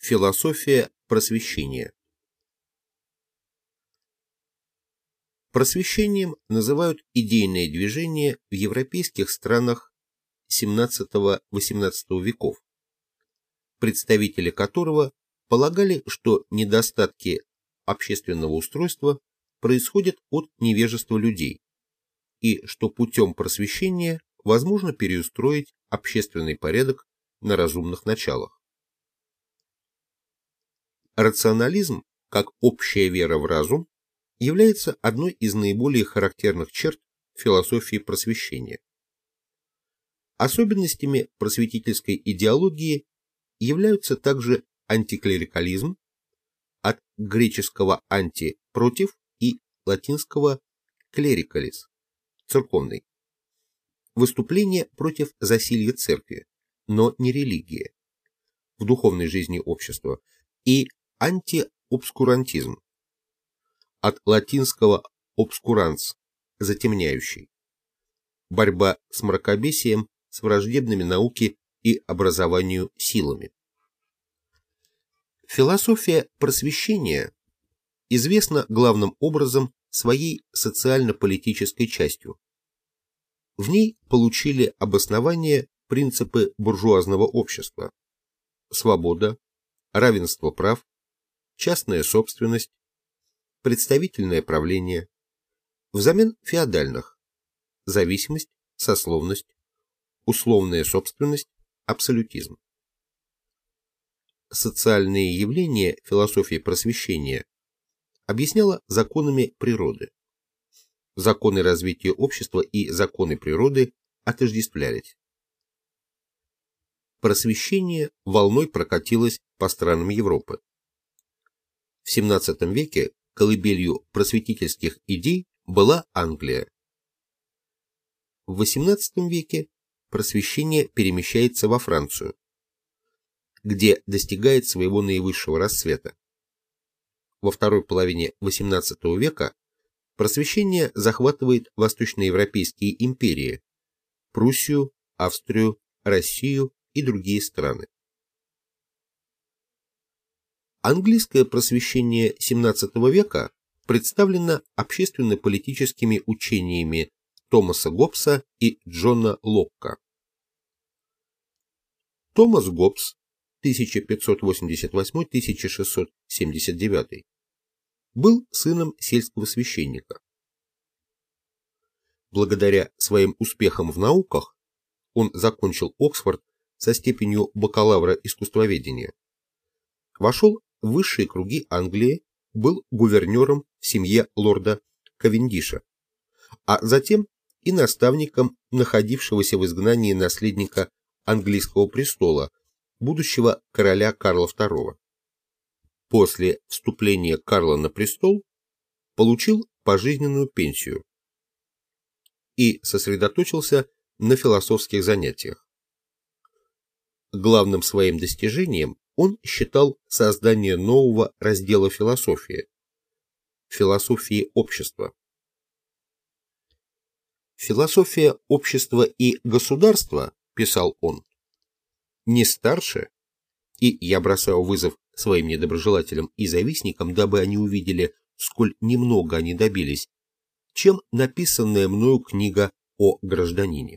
Философия просвещения. Просвещением называют идейное движение в европейских странах XVII-XVIII веков, представители которого полагали, что недостатки общественного устройства происходят от невежества людей, и что путем просвещения возможно переустроить общественный порядок на разумных началах. Рационализм, как общая вера в разум, является одной из наиболее характерных черт философии просвещения. Особенностями просветительской идеологии являются также антиклерикализм, от греческого «анти» – «против» и латинского «клерикалис» – «церковный», выступление против засилья церкви, но не религии, в духовной жизни общества, и антиобскурантизм, от латинского obscurans – затемняющий, борьба с мракобесием, с враждебными науке и образованию силами. Философия просвещения известна главным образом своей социально-политической частью. В ней получили обоснование принципы буржуазного общества: свобода, равенство прав, частная собственность, представительное правление, взамен феодальных: зависимость, сословность, условная собственность, абсолютизм. Социальные явления философии просвещения объясняла законами природы. Законы развития общества и законы природы отождествлялись. Просвещение волной прокатилось по странам Европы. В XVII веке колыбелью просветительских идей была Англия. В XVIII веке просвещение перемещается во Францию, где достигает своего наивысшего расцвета. Во второй половине XVIII века просвещение захватывает восточноевропейские империи – Пруссию, Австрию, Россию и другие страны. Английское просвещение XVII века представлено общественно-политическими учениями Томаса Гоббса и Джона Локка. Томас Гоббс 1588-1679 был сыном сельского священника. Благодаря своим успехам в науках он закончил Оксфорд со степенью бакалавра искусствоведения, вошел в высшие круги Англии, был гувернером в семье лорда Кавендиша, а затем и наставником находившегося в изгнании наследника английского престола, будущего короля Карла II. После вступления Карла на престол получил пожизненную пенсию и сосредоточился на философских занятиях. Главным своим достижением он считал создание нового раздела философии – философии общества. «Философия общества и государства, – писал он, – не старше, и я бросаю вызов своим недоброжелателям и завистникам, дабы они увидели, сколь немного они добились, чем написанная мною книга о гражданине».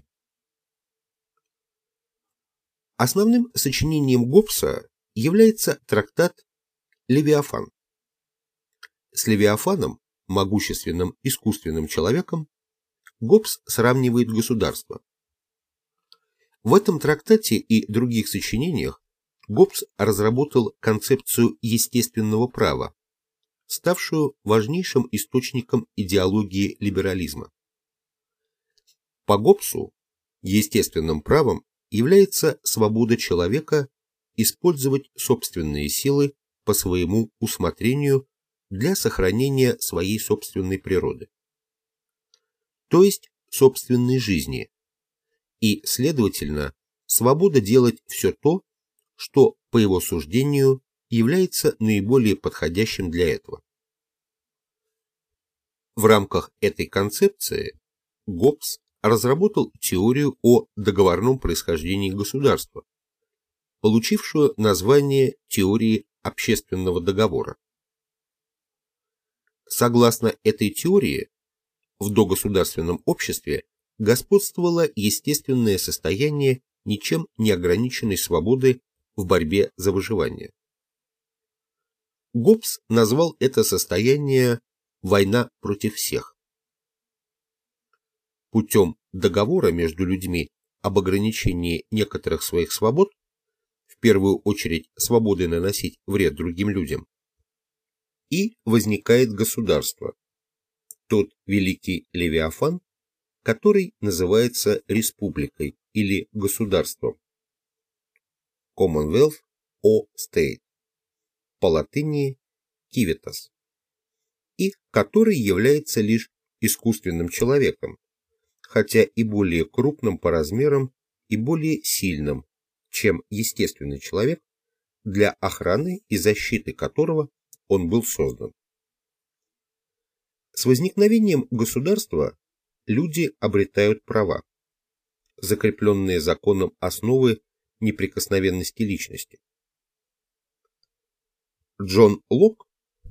Основным сочинением Гоббса является трактат «Левиафан». С Левиафаном, могущественным искусственным человеком, Гоббс сравнивает государство. В этом трактате и других сочинениях Гоббс разработал концепцию естественного права, ставшую важнейшим источником идеологии либерализма. По Гоббсу естественным правом является свобода человека использовать собственные силы по своему усмотрению для сохранения своей собственной природы, то есть собственной жизни, и, следовательно, свобода делать все то, что, по его суждению, является наиболее подходящим для этого. В рамках этой концепции Гоббс разработал теорию о договорном происхождении государства, получившую название теории общественного договора. Согласно этой теории, в догосударственном обществе господствовало естественное состояние ничем не ограниченной свободы в борьбе за выживание. Гоббс назвал это состояние «война против всех». Путем договора между людьми об ограничении некоторых своих свобод, в первую очередь свободы наносить вред другим людям, и возникает государство, тот великий Левиафан, который называется республикой или государством. Commonwealth or State, по латыни civitas, и который является лишь искусственным человеком, хотя и более крупным по размерам и более сильным, чем естественный человек, для охраны и защиты которого он был создан. С возникновением государства люди обретают права, закрепленные законом основы неприкосновенности личности. Джон Локк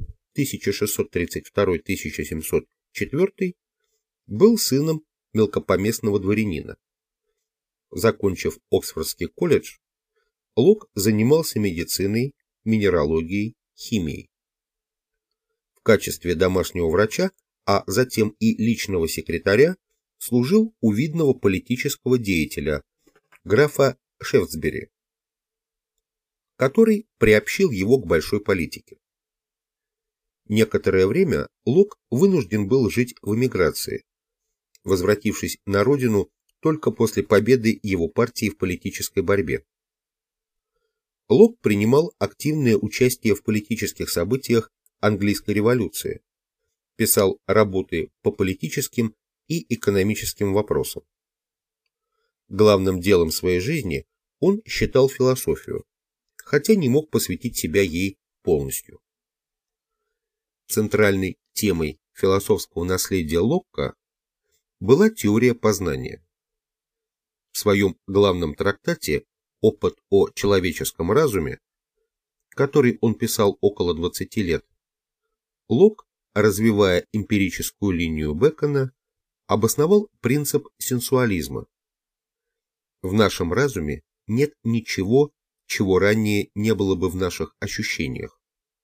1632-1704 был сыном мелкопоместного дворянина. Закончив Оксфордский колледж, Локк занимался медициной, минералогией, химией. В качестве домашнего врача, а затем и личного секретаря, служил у видного политического деятеля, графа Шефтсбери, который приобщил его к большой политике. Некоторое время Локк вынужден был жить в эмиграции, возвратившись на родину только после победы его партии в политической борьбе. Локк принимал активное участие в политических событиях английской революции, писал работы по политическим и экономическим вопросам. Главным делом своей жизни он считал философию, хотя не мог посвятить себя ей полностью. Центральной темой философского наследия Локка была теория познания. В своем главном трактате «Опыт о человеческом разуме», который он писал около 20 лет, Локк, развивая эмпирическую линию Бэкона, обосновал принцип сенсуализма. В нашем разуме нет ничего, чего ранее не было бы в наших ощущениях.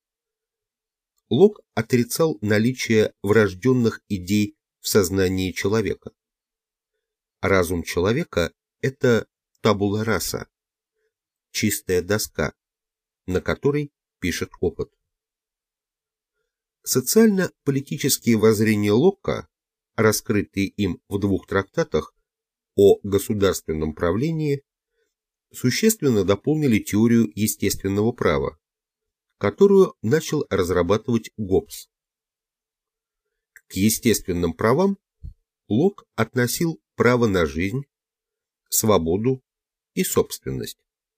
Локк отрицал наличие врожденных идей в сознании человека. Разум человека – это табула раса, чистая доска, на которой пишет опыт. Социально-политические воззрения Локка, раскрытые им в двух трактатах о государственном правлении, существенно дополнили теорию естественного права, которую начал разрабатывать Гоббс. К естественным правам Локк относил право на жизнь, свободу и собственность.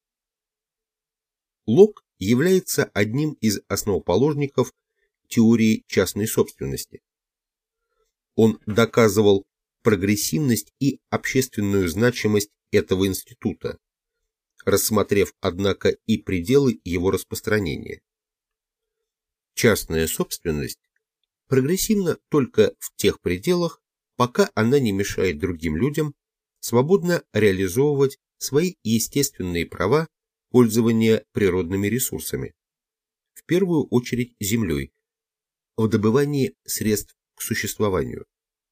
Локк является одним из основоположников теории частной собственности. Он доказывал прогрессивность и общественную значимость этого института, рассмотрев, однако, и пределы его распространения. Частная собственность прогрессивна только в тех пределах, пока она не мешает другим людям свободно реализовывать свои естественные права пользования природными ресурсами, в первую очередь землей, в добывании средств к существованию.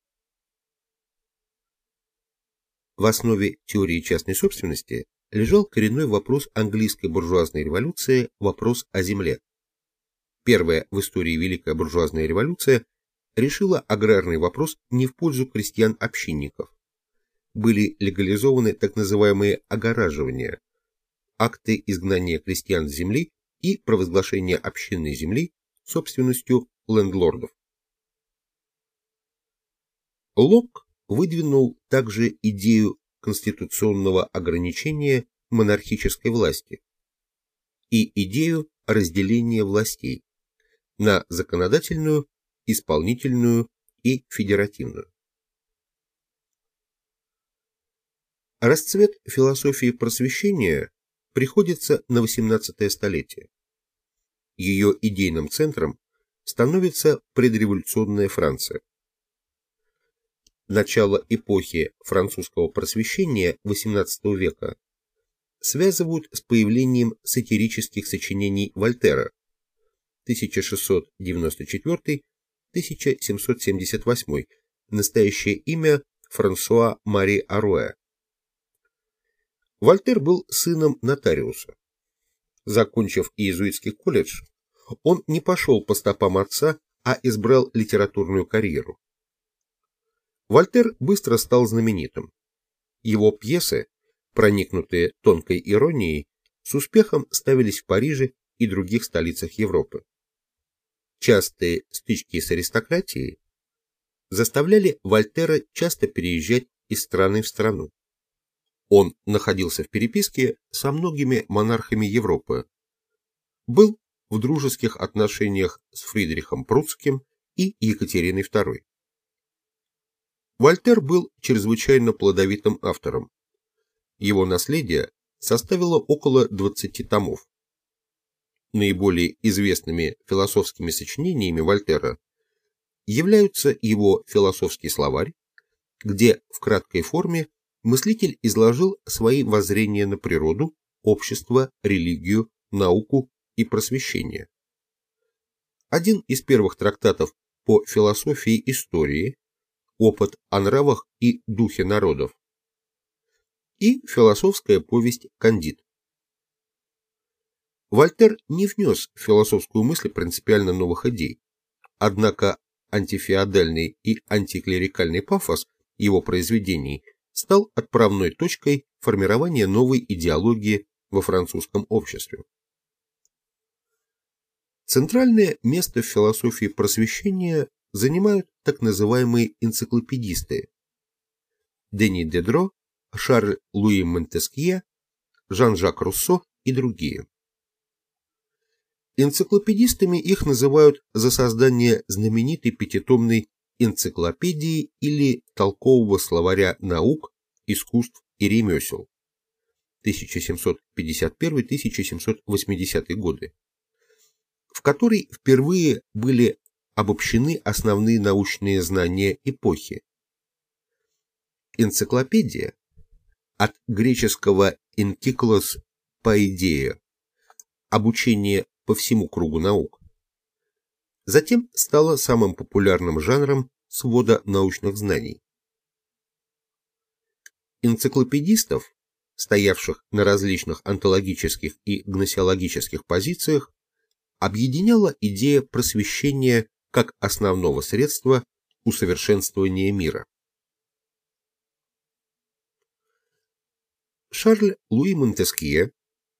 В основе теории частной собственности лежал коренной вопрос английской буржуазной революции – вопрос о земле. Первая в истории Великая буржуазная революция решила аграрный вопрос не в пользу крестьян-общинников. Были легализованы так называемые огораживания, акты изгнания крестьян с земли и провозглашения общинной земли собственностью лендлордов. Локк выдвинул также идею конституционного ограничения монархической власти и идею разделения властей на законодательную, исполнительную и федеративную. Расцвет философии просвещения приходится на XVIII столетие. Ее идейным центром становится предреволюционная Франция. Начало эпохи французского просвещения XVIII века связывают с появлением сатирических сочинений Вольтера 1694-1778, настоящее имя Франсуа Мари Аруэ. Вольтер был сыном нотариуса. Закончив иезуитский колледж, он не пошел по стопам отца, а избрал литературную карьеру. Вольтер быстро стал знаменитым. Его пьесы, проникнутые тонкой иронией, с успехом ставились в Париже и других столицах Европы. Частые стычки с аристократией заставляли Вольтера часто переезжать из страны в страну. Он находился в переписке со многими монархами Европы, был в дружеских отношениях с Фридрихом Прусским и Екатериной II. Вольтер был чрезвычайно плодовитым автором. Его наследие составило около 20 томов. Наиболее известными философскими сочинениями Вольтера являются его «Философский словарь», где в краткой форме мыслитель изложил свои воззрения на природу, общество, религию, науку и просвещение. Один из первых трактатов по философии истории, опыт о нравах и духе народов, и философская повесть «Кандид». Вольтер не внес в философскую мысль принципиально новых идей, однако антифеодальный и антиклерикальный пафос его произведений стал отправной точкой формирования новой идеологии во французском обществе. Центральное место в философии просвещения занимают так называемые энциклопедисты Дени Дидро, Шарль Луи Монтескье, Жан-Жак Руссо и другие. Энциклопедистами их называют за создание знаменитой пятитомной энциклопедии или толкового словаря наук, искусств и ремесел 1751-1780 годы, в которой впервые были обобщены основные научные знания эпохи. Энциклопедия, от греческого «encyclos» по идее, обучение по всему кругу наук, затем стала самым популярным жанром свода научных знаний. Энциклопедистов, стоявших на различных онтологических и гносеологических позициях, объединяла идея просвещения как основного средства усовершенствования мира. Шарль Луи Монтескье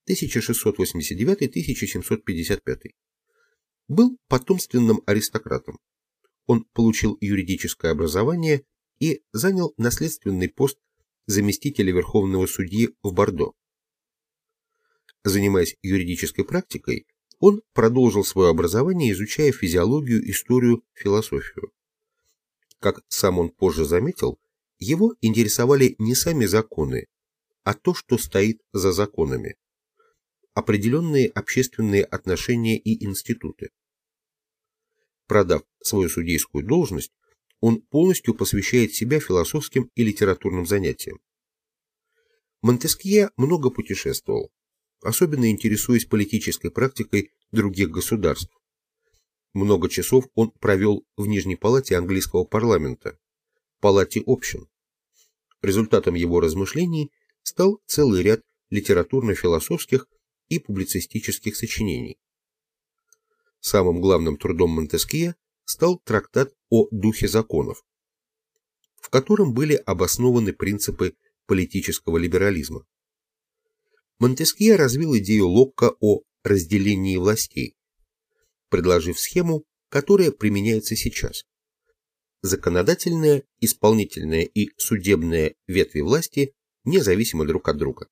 1689-1755 был потомственным аристократом. Он получил юридическое образование и занял наследственный пост заместителя верховного судьи в Бордо. Занимаясь юридической практикой, он продолжил свое образование, изучая физиологию, историю, философию. Как сам он позже заметил, его интересовали не сами законы, а то, что стоит за законами, определенные общественные отношения и институты. Продав свою судейскую должность, он полностью посвящает себя философским и литературным занятиям. Монтескье много путешествовал, особенно интересуясь политической практикой других государств. Много часов он провел в Нижней палате английского парламента, палате общин. Результатом его размышлений стал целый ряд литературно-философских и публицистических сочинений. Самым главным трудом Монтескье стал трактат о духе законов, в котором были обоснованы принципы политического либерализма. Монтескье развил идею Локка о разделении властей, предложив схему, которая применяется сейчас. Законодательная, исполнительная и судебная ветви власти независимы друг от друга.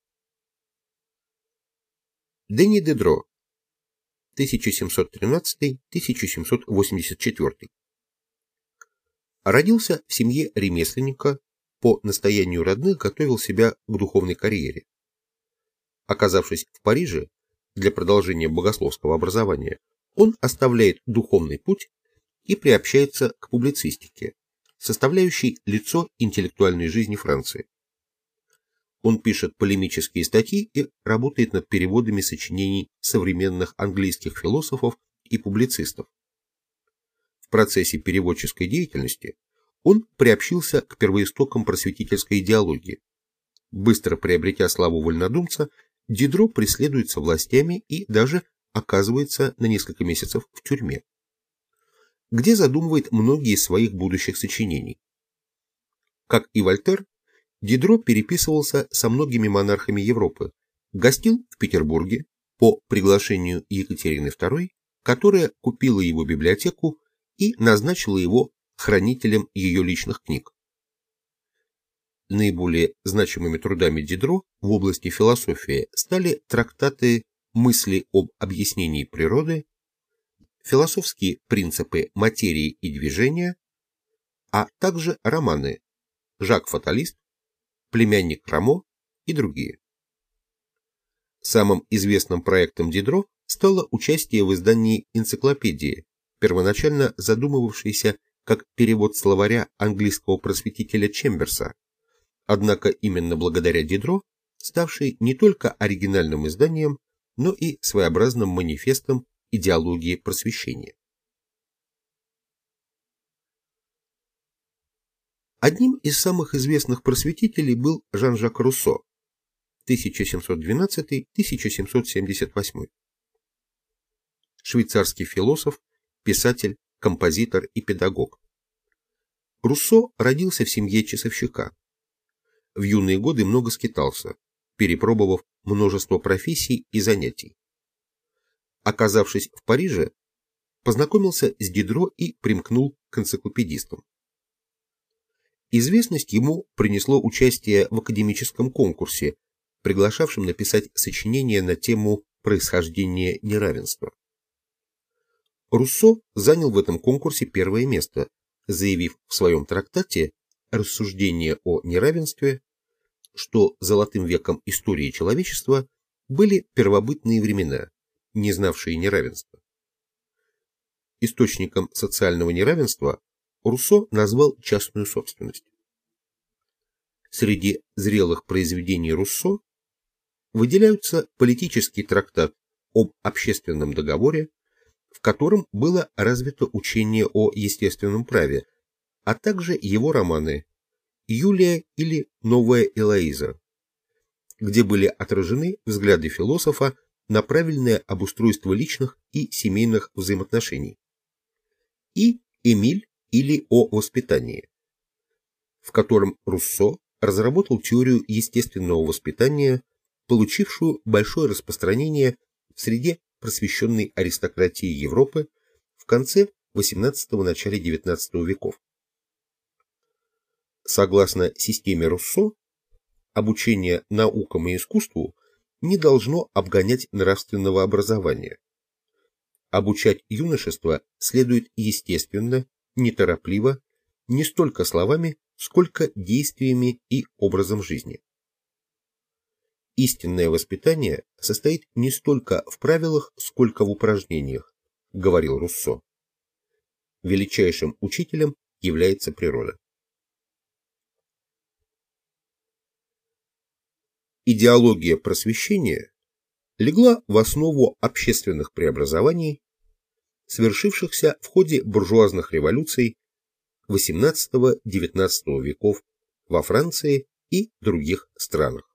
Дени Дидро 1713-1784 родился в семье ремесленника, по настоянию родных готовил себя к духовной карьере. Оказавшись в Париже для продолжения богословского образования, он оставляет духовный путь и приобщается к публицистике, составляющей лицо интеллектуальной жизни Франции. Он пишет полемические статьи и работает над переводами сочинений современных английских философов и публицистов. В процессе переводческой деятельности он приобщился к первоистокам просветительской идеологии. Быстро приобретя славу вольнодумца, Дидро преследуется властями и даже оказывается на несколько месяцев в тюрьме, где задумывает многие из своих будущих сочинений. Как и Вольтер, Дидро переписывался со многими монархами Европы, гостил в Петербурге по приглашению Екатерины II, которая купила его библиотеку и назначила его хранителем ее личных книг. Наиболее значимыми трудами Дидро в области философии стали трактаты «Мысли об объяснении природы», «Философские принципы материи и движения», а также романы «Жак Фаталист», «Племянник Рамо» и другие. Самым известным проектом Дидро стало участие в издании энциклопедии, первоначально задумывавшейся как перевод словаря английского просветителя Чемберса, однако именно благодаря Дидро, ставший не только оригинальным изданием, но и своеобразным манифестом идеологии просвещения. Одним из самых известных просветителей был Жан-Жак Руссо, 1712-1778. Швейцарский философ, писатель, композитор и педагог. Руссо родился в семье часовщика. В юные годы много скитался, перепробовав множество профессий и занятий. Оказавшись в Париже, познакомился с Дидро и примкнул к энциклопедистам. Известность ему принесло участие в академическом конкурсе, приглашавшем написать сочинение на тему происхождения неравенства. Руссо занял в этом конкурсе первое место, заявив в своем трактате «Рассуждение о неравенстве», что золотым веком истории человечества были первобытные времена, не знавшие неравенства. Источником социального неравенства Руссо назвал частную собственность. Среди зрелых произведений Руссо выделяются политический трактат об общественном договоре, в котором было развито учение о естественном праве, а также его романы «Юлия» или «Новая Элоиза», где были отражены взгляды философа на правильное обустройство личных и семейных взаимоотношений, и «Эмиль» или «О воспитании», в котором Руссо разработал теорию естественного воспитания, получившую большое распространение в среде просвещенной аристократии Европы в конце XVIII – начале XIX веков. Согласно системе Руссо, обучение наукам и искусству не должно обгонять нравственного образования. Обучать юношество следует естественно, неторопливо, не столько словами, сколько действиями и образом жизни. Истинное воспитание состоит не столько в правилах, сколько в упражнениях, говорил Руссо. Величайшим учителем является природа. Идеология просвещения легла в основу общественных преобразований, совершившихся в ходе буржуазных революций XVIII-XIX веков во Франции и других странах.